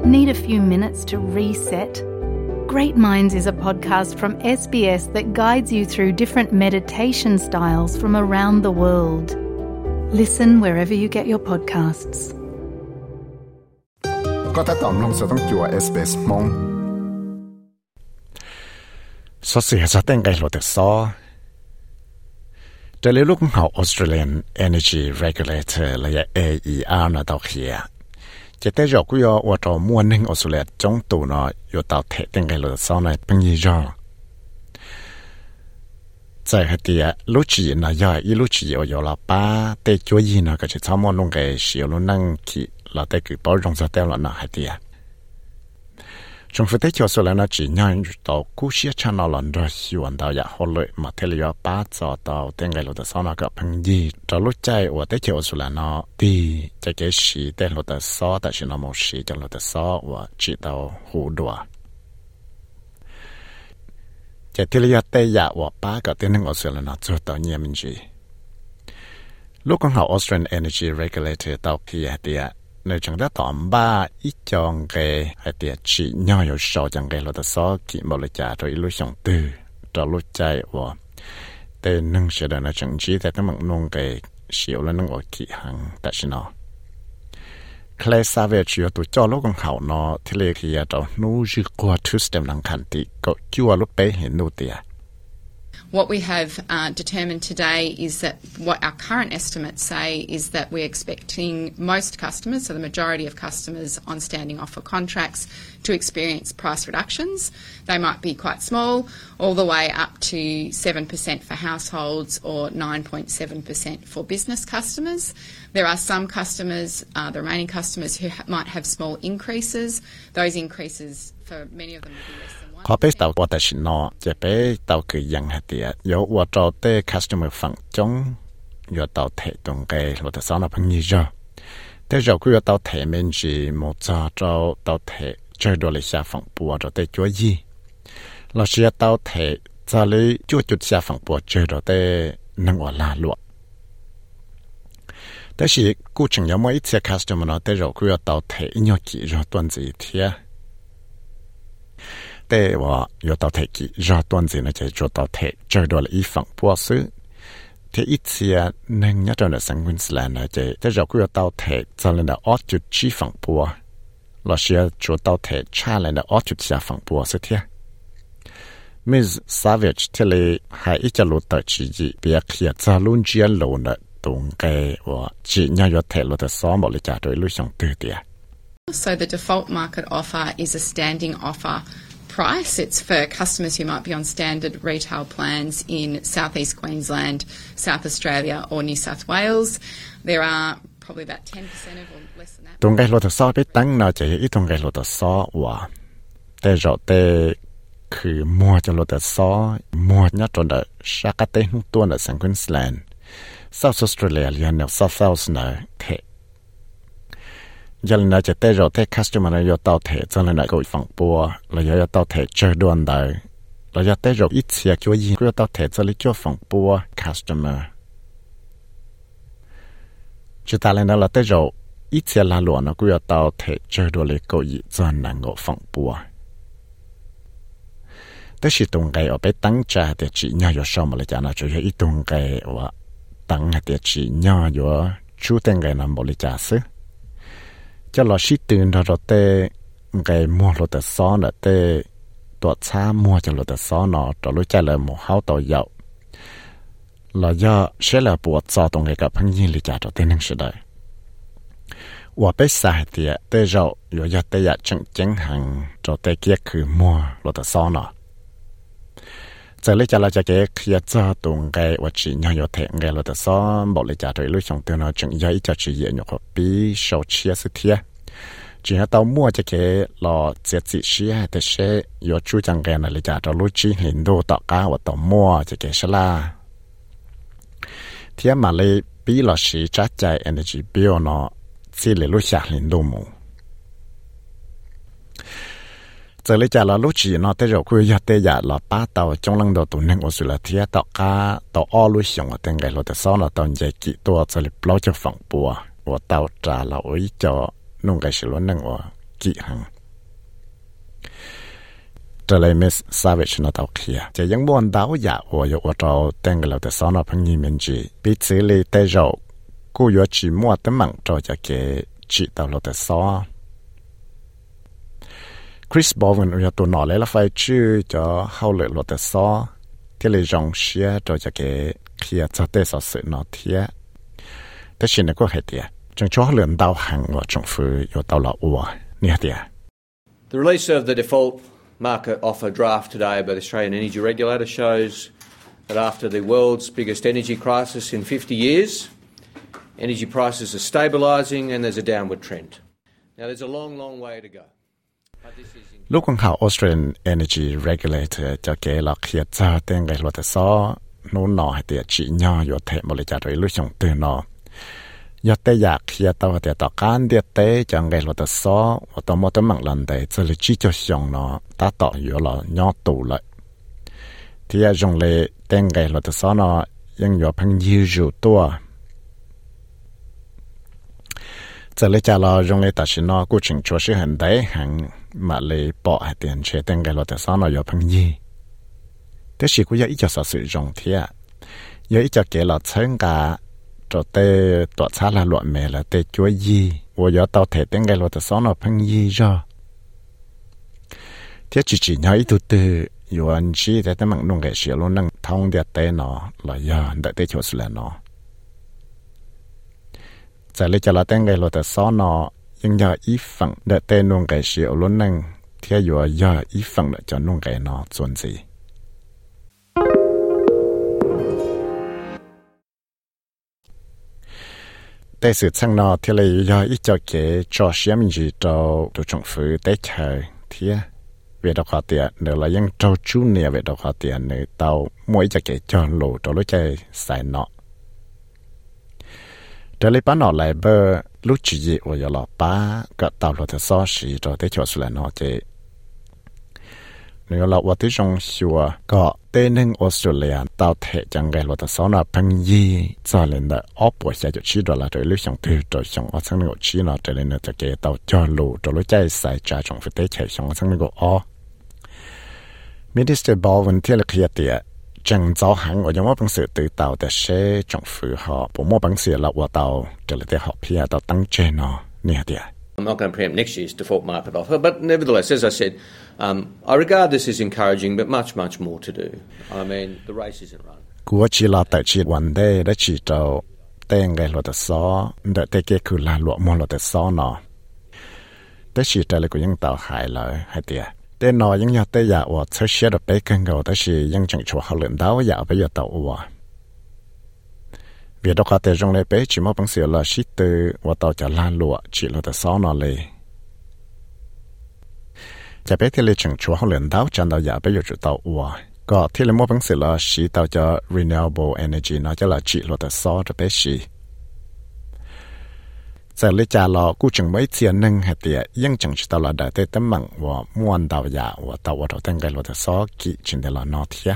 Need a few minutes to reset? Great Minds is a podcast from SBS that guides you through different meditation styles from around the world. Listen wherever you get your podcasts. ก็ถ้าตอมลงจะต้องจั่ว SBS มองสอเสียจะแต่งไกลโลแต่ซอจะเรียกลูกเขา Australian Energy Regulator และ AER นะตอกเขียจะได้รู้กุยว่าตัวม้วนหนึ่งออสเตรเลียจงตัวเนาะอยู่ต่อเทแต่งไกลโลแต่ซอในเป็นยี่ห้อใจหัดเดียลูกจีน่ะย่อยลูกจีอยู่ละป้าแต่จัวยีน่ะก็จะชอบมองลงไกเสียวลงนั่งขี่เราได้คือป้อนรงสเตลแล้วน่ะหัดเดียจงฝึกได้ช่วยส่วนนั้นจีน่าอยู่ต่อกู้เสียชนะหลังด้วยชวนต่ออยากหัวเลยมาเทลียป้าจอต่อแต่งไกลแต่ซอน่ะก็พังยีจะรู้ใจว่าได้ช่วยส่วนนั้นดีจะเกิดสีแต่เราแต่ซอแต่ฉันน่ะไม่สีจะเราแต่ซอว่าจีต่อหูดัวจะที่เรียกแต่อยากว่าป้าก็เต้นหนึ่งออสเตรเลียน่ะจะต่อเงียบมันจีลูกของเขา Australian Energy Regulator ต่อที่เดียในจังหวัดต่อบ้าอีจงเกให้เดียจีน่าอยู่ชอจังเกเราแต่ซอกิบริจาโดยลูกชงตื้อจะรู้ใจว่าแต่หนึ่งเสียดายในจังจีแต่ถ้ามันนงเกเสียวแล้วนึงว่าขี้หังแต่ฉันเนาะClaire Savage อยู่ตัวจ่อลูกของเขาเนาะที่เรียกว่าตัวนู้จีกว่าทุสเต็มหลังคันติก็จั่วลูกไปเห็นนู่นเดีย What we have determined today is that what our current estimates say is that we're expecting most customers, so the majority of customers on standing offer contracts, to experience price reductions. They might be quite small, all the way up to 7% for households or 9.7% for business customers. There are some customers, the remaining customers, who might have small increases. Those increases, for many of them, will be less than เขาไปต่อว่าแต่ฉันเนาะจะไปต่อคือยังหัดเดียอยู่ว่าเราเต้ customer ฝั่งจงอยู่ต่อเทตรงเกลเราแต่สอนเราเพิ่งยี่จ้ะแต่เราคุยต่อเทมันจีโมจ้าเราต่อเทเจอโดยเสียฝั่งปัวเราเต้จัวยี่เราเสียต่อเทจะเลยจุดเสียฝั่งปัวเจอเราเต้นั่งว่าลาลวดแต่สิกูจึงยังไม่เสีย customer เนาะแต่เราคุยต่อเทอินยอกี่เราตัวจีเทียแต่ว่าอยู่ต่อเทกี่รอตัวนี้นะจะจุดต่อเทเจอโดยอีฝั่งพวกซื้อที่อีเสียหนึ่งยัดในสังคมสแลนนะจะเราคุยต่อเทจะเลยนะออดจุดชี้ฝั่งพวกเราเชื่อจุดต่อเทชาเลยนะออดจุดเสียฝั่งพวกสิเทียมิสซาเวจที่เลยให้อีจะรู้ต่อจีจีเปียกเขียจะลุ้นเจียนโลนะตรงเกว่าจีน่าอยู่เทเราจะซ้อมบริจาคโดยรู้ช่องตื้อเดีย So the default market offer is a standing offer price. It's for customers who might be on standard retail plans in Southeast Queensland, South Australia or New South Wales. There are probably about 10% of or less than that. ตรงไกลเราจะซ้อไปตั้งน่าจะอีตรงไกลเราจะซ้อว่าแต่เราแต่คือมัวจะเราจะซ้อมัวเนี่ยจนได้ชักเต้นตัวในสังคมสแลนด์ South Australia เรียนเนี่ย South Wales เนี่ยเทยันน่าจะแต่เราแต่ customer เราต่อเทจังเลยนะก็ฝั่งปัวเราอยากต่อเทเจอดวนได้เราอยากแต่เราอีเสียช่วยยิงก็ต่อเทจะเลยช่วยฝั่งปัว customer จุดอะไรนะเราแต่เราอีเสียลาหลวงนะก็อยากต่อเทเจอดวนเลยก็ยิ่งจังนั่งก็ฝั่งปัวแต่สิตรงไกเอาไปตั้งใจแต่จีน่าอยู่ชอบมาเลยจ้านะจะให้อีตรงไกว่าตั้งแต่จีน่าอยู่ชูแต่งไกนั้นบริจาคซื้อจะรอชิตื่นเราเต้ไงมัวเราแต่ซ้อนเต้ตัวช้ามัวจะเราแต่ซ้อนเนาะเรารู้ใจเลยมัวเขาต่อยาวเราย่อเชื่อเลยปวดซอตรงไงกับพังยิงลิจ่าเราเต้นึงสุดเลยว่าไปสายเตี้ยเต้เราอยู่ยาเตี้ยจังหังเราเต้เกียคือมัวเราแต่ซ้อนเนาะจะเลยจะเราจะเกี่ยเคลียร์จะตรงไงว่าจีน่าอยู่เทงไงเราแต่ซ้อนบอกเลยจ่าโดยรู้ช่องเตือนเราจังย่อยจะจีเย็นอยู่กับปีโชเชียสุดเทียจีน่าตัวมัวจะเกี่ยรอเจ็ดสิเชียแต่เชยอยู่จูจังไงนะเลยจ่าเรารู้จีเห็นดูต่อก้าว่าตัวมัวจะเกี่ยชลาเทียมาเลยปีเราชีจัดใจ energy bill เนาะสิเลยรู้จักเห็นดูมูจะเลยจะเรารู้จีเนาะแต่เราคุยยัดแต่ยาเราป้าเตาจงลังโดตัวหนึ่งอุสุลเทียต่อก้าต่ออ้อรู้เสียงว่าแต่งไงเราแต่ซ้อนเราตอนใหญ่กี่ตัวจะเลยเราจะฝังปัวว่าเตาจ่าเราอีจ่อนุ่งไก่สิล้วนหนึ่งว่ากี่หัง这类 Miss Savage 那道kia，这ยังม่วนดาวอยาก我有我找等个了的少那朋友们记，彼此里带着，故有寂寞的梦着就给知道了的少。Chris Bowen 有ตัวหน่อเลยละไฟชื่อจะเข้าเลยรถแต่ซ้อที่เลยจงเชียจะเกเคลียจะได้สอสื่อนอเทียแต่ชินก็เหตุเดียจงช่วยเลื่อนดาวหังว่าจงฟื้นอยู่ตลอดวัวเนี่ยเดีย The release of the default market offer draft today by the Australian Energy Regulator shows that after the world's biggest energy crisis in 50 years, energy prices are stabilising and there's a downward trend. Now there's a long, long way to go. ลูกของเขา Australian Energy Regulator จะเกลอกเขียจะเต็งไงรถแต่ซ้อนู้นหน่อให้เตียจีน่าอยู่เทบริจาคโดยลูกชงตื่นนอยากแต่อยากเขียตัวเตียต่อการเดียเตจังไงรถแต่ซ้อว่าตัวมอตัวมังลันเตจะเลยจีจะชงนอตาต่ออยู่หล่อย่อตู่เลยที่จงเลยเต็งไงรถแต่ซ้อนอยังอยู่พังยือยู่ตัวจะเลยจะรอจงเลยตัดสินนอกูจึงชัวชื่อหันได้หังมาเลยปอให้เตียนเชเต็งไงรถแต่ซ้อนออยู่พังยีแต่สิกูอยากอีจะสอสื่อจงเทียอยากอีจะเกลอเชิงกาตัวเตตัวชาละหลวมเมละเตจัวยีว่าอยากเตาเทเต็งไงรถแต่ซ้อนอพังยีจ้ะเทียจีๆน้อยตัวตื่อยู่อันชีแต่แต่มันนุ่งแก่เสียลุ้นนั่งท้องเดียเตนอลอยาได้เตชัวสุเลนอจะเลยจะละแต่งไงเราแต่ซ้อนอยังยาอีฝั่งเดเตนุ่งไก่เสียวล้นนั่งเที่ยอยู่ยาอีฝั่งเดจะนุ่งไก่นอส่วนสีแต่สื่อช่างนอที่เลยยาอีเจ้าเก๋จอเสียมิจีเจ้าตัวจงฟื้นได้เฉยเที่ยเวดขอเตียเดี๋ยวเรายังเจ้าจูเนียเวดขอเตียในเตามวยจะเก๋จอโหลตัวรู้ใจใส่เนาะเดี๋ยวเลยป้าหน่อไหลเบอร์ลูกจีว่าอย่าหลอกป้าก็เตาเราจะซ้อสีตัวได้ชัวร์สุดแล้วเนาะเจเนื้อเราว่าที่จงชัวก็เต้นึงออสเตรเลียเตาเทจังไงเราจะซ้อนพังยีจอเลนเดออปปวดใจจุดชีดละโดยลูกชงตื่นโดยชงอสังนึกชีเนาะเจเลนจะเกเตาจอลูตัวรู้ใจใส่จ่าจงฟิเตเฉยชงอสังนึกอ๋อมินิสเตอร์บอลวันที่เราเคลียร์เตียจังเจ้าหัง我ยังว่าเป็นสื่อตื่นเตาแต่เช่จงฟื้นหอผมว่าเป็นสื่อเราว่าเตาจะเลยได้หอบเพียเตาตั้งเจนอเนี่ยเดีย I'm not going to preempt next year's default market offer, but nevertheless, as I said, I regard this as encouraging, but much, much more to do. I mean, the race isn't run. กูว่าชีลาแต่ชีวันได้ได้ชีเจ้าเต้งไงเราแต่ซ้อเด็กเต้เกคือลาหลวมเราแต่ซ้อนอได้ชีแต่เลยกูยังเตาหายเลยให้เดียเต้นอยังอยากเต้อยากว่าเชื่อเชื่อไปกันก็แต่ชียังจังชัวเขาเลื่อนดาวอยากไปอยากเตาว่าเวียดขอแต่จงเลยไปchỉมอบบังเสียละชิตว่าเตาจะลาหลวchỉเราแต่ซ้อนอเลยจะไปที่เลยจังชัวเขาเลื่อนดาวจันเตาอยากไปอยู่จุดเตาว่าก็ที่เลยมอบบังเสียละชีเตาจะ renewable energy เนาะจะละchỉเราแต่ซ้อจะไปชีจะเลยจะรอกูจึงไม่เจียนึงให้เตียยังจังจุดเตาละได้แต่ตั้งมั่งว่าม้วนเตาอยากว่าเตาว่าเราตั้งใจเราแต่ซ้อกี่จินเดละนอเทีย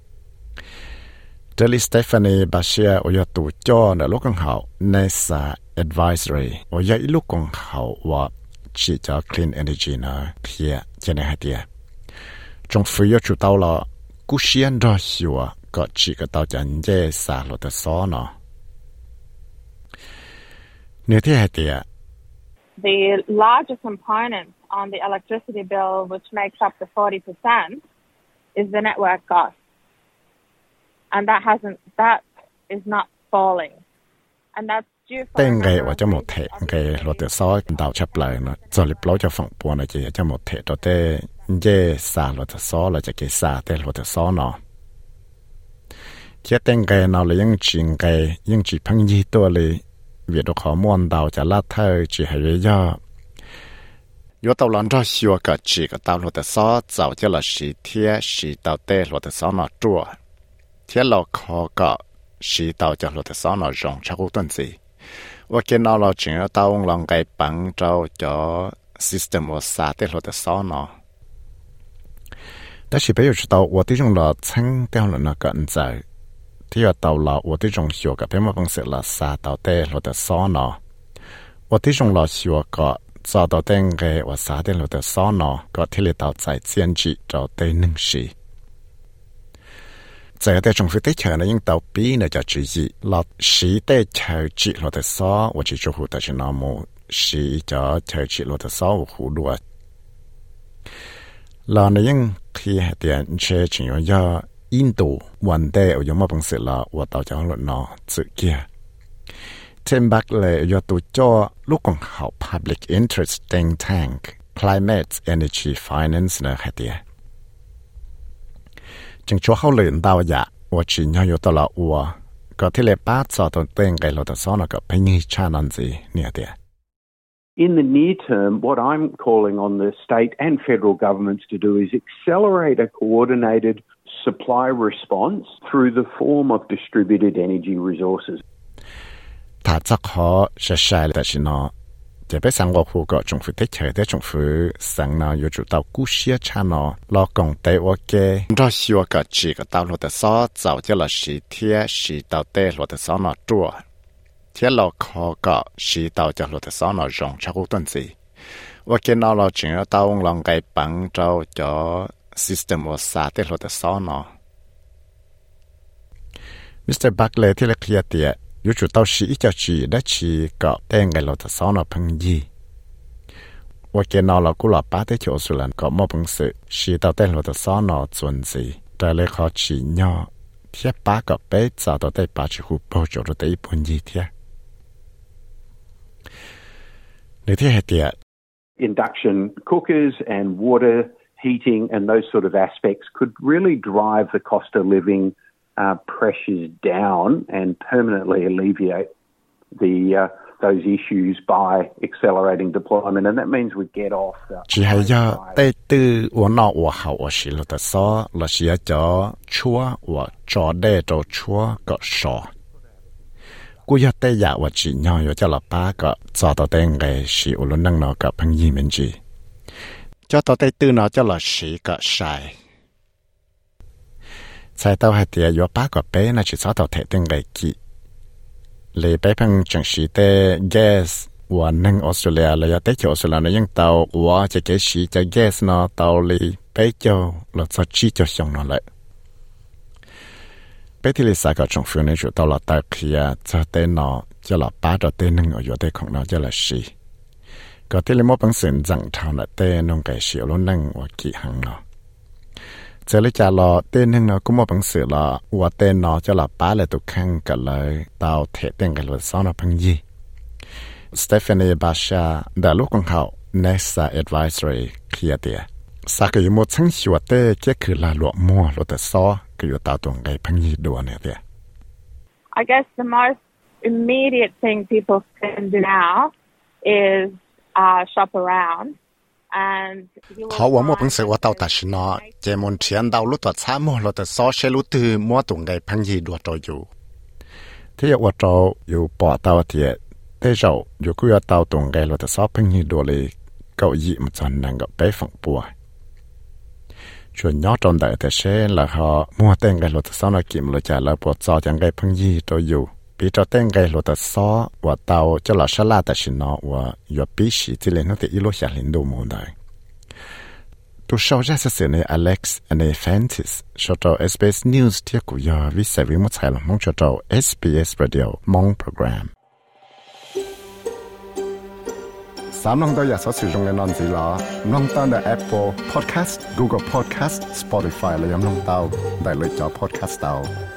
เดลิสเตฟานีบาเชียโอยตูจอในลูกของเขา NASA Advisory โอยอีลูกของเขาว่าชีจะ clean energy นะเพียจะในให้เดียจงฟื้นจุดเตาละกูเชียนรอชัวก็ชีก็เตาจะเย่สาลแต่ซ้อเนาะเนื้อที่ให้เดีย The largest component on the electricity bill, which makes up the 40%, is the network cost.And that is not falling. And that's due for เต้งไงว่าจะหมดเทไงรถเตซ้อดาวชับเลยนะจอลิปล้อจะฝั่งปวนอะไรจะหมดเทตัวเต้เย่สารถซ้อเราจะเกษาเต้รถซ้อเนาะเทียเต้งไงเราเลยยังจิงไงยังจีพังยีตัวเลยเวียดขอม้วนดาวจะลาดเธอจีให้ย่อยตาวหลังจะชัวกับจีกับดาวรถซ้อเจ้าจะละสีเทียสีดาวเต้รถซ้อเนาะจั่วเที่ยเราขอก็สีเตาจะหลุดซ้อนเราจงชักต้นสิว่าเกณฑ์เราจึงเตาลองไก่ปังเจ้าจะซิสเต็มว่าสาเตหลุดซ้อนเนาะแต่สิไปอยู่ที่เตาว่าที่จงเราชั้งเตาหลุดนักกันใจที่ว่าเตาเราว่าที่จงชัวกับเพื่อนมาบังเสร็จละสาเตาเตหลุดซ้อนเนาะว่าที่จงเราชัวก็ cho tàu tên cái và xã tên là tàu xó nó có thể là tàu chạy chiến trị cho tây nâng sĩ giờ tại trong phía tây chờ nó những tàu bí này cho chỉ gì là sĩ tây chờ chỉ là tàu xó và chỉ cho hồ tàu chỉ nó một sĩ cho chờ chỉ là tàu xó và hồ đua là nó những khi hệ tiền chơi chỉ do Indo one day ở trong một bằng sự là và tàu cho luận nó sự kia Tim Buckley do tụ cho lúc còn học Public Interest Think Tank Climate Energy Finance nữa hệ tiềnจึงชัวเขาเลื่อนดาวอยากว่าจีนอยู่ตลอดว่าก็ที่เล็บป้าจอตัวเต็งไกลเราตัวซ้อนกับเป็นยี่ชานันจีเนี่ยเดีย In the near term, what I'm calling on the state and federal governments to do is accelerate a coordinated supply response through the form of distributed energy resources. ถ้าจะขอใช้แต่ชินอจะไปสั่งว่าผู้ก็จงฝึกเฉยแต่จงฝึกสั่งนอยู่จุดเตากู้เชียชานอรอกงเตว่าแกรอชัวก็จีก็เตาหลดแต่ซ้อเจ้าจะละสีเทียสีเตาเตหลดแต่ซ้อนอจั่วเทียเราขอก็สีเตาจะหลดแต่ซ้อนอรองชักต้นสีว่าแกนอเราจึงเตาลองไกปังเจ้าจะ system ว่าสาเตหลดแต่ซ้อนอ Mr. Buckley ที่ละเคลียร์เตียอยู่จุดเตาสีจะจีได้ชีก็เต้งไงเราจะซ้อนอพังยีว่าแกนอเรากูหลับป้าได้เฉียวสุลันก็มอบพังสือชีเตาเต้งเราจะซ้อนอจวนสีแต่เลยขอชีย่อเทียบป้ากับเป๊ะจะตัวได้ป้าจีหูโปจดได้พันยีเทียในที่เหตุ Induction cookers and water heating and those sort of aspects could really drive the cost of living pressures down and permanently alleviate those issues by accelerating deployment, and that means we get off the. 只係要對對我那我好我是了的說，了是要做錯我做的做錯個說，กู要對呀我只要有叫老爸個做到的嘅是無論能那個朋友們知，做到對對那叫老是個曬。在到係啲有八個杯，那就找到特定嘅機。你俾朋正式的 gas， 我能澳大利亞嚟有得咗澳大利亞嚟用到，我就幾時就 gas 呢到你俾咗，落咗機就上落嚟。俾啲你三個政府呢就到了大區啊，就得呢就落八到得能有得空呢就嚟試。個啲你冇本事正常啦，得弄嘅少咯，能我幾行咯。這裡就落tên hình nó cũng một bằng sự là và tên nó cho là ba là tụ khăn cả lời tao thể tên cái luật sau nó bằng gì Stephanie Basha đã lúc con học NASA Advisory kia địa sao cái mộtชั้นชัวเต้ก็คือละหลวมมัวหลวแต่ซ้อก็อยู่ตาตรงไงพังยีดัวเนี่ยเดีย I guess the most immediate thing people can do now is shop around họว่าmột bằng sựว่าtàu ta xin nó chỉ muốn tiền đào lúc toát xa mua lúc toát xóa xe lúc từ mua tụng ngày phăng gì đuổi trâu dù thế giờ trâu dù bỏ tàu thì thế rồi dù cứ tàu tụng ngày lúc toát xóa phăng gì đuổi lại cậu gì mà chọn năng gặp bé phẳng bùa chuyện nhỏ trong đại thế sẽ là họ mua tên ngày lúc toát xóa nó kiếm lúc trả lại bỏ cho chẳng ngày phăng gì trâu dù bị cho tên ngày lúc toát xóa và tàu cho là xa la ta xin nó và dù bí sĩ thì lên nó thì ít lúc xả lên đồ mù đấy tu sau ra sự này Alex and Fantis cho tàu SBS News thiết của giờ vì sẽ vì một ngày là mong cho tàu SBS Radio mong program. Sám nông tôi giờ sẽ sử dụng cái nón gì là nông tao là Apple Podcast, Google Podcast, Spotify là nông tao đại lựa chọn podcast tao.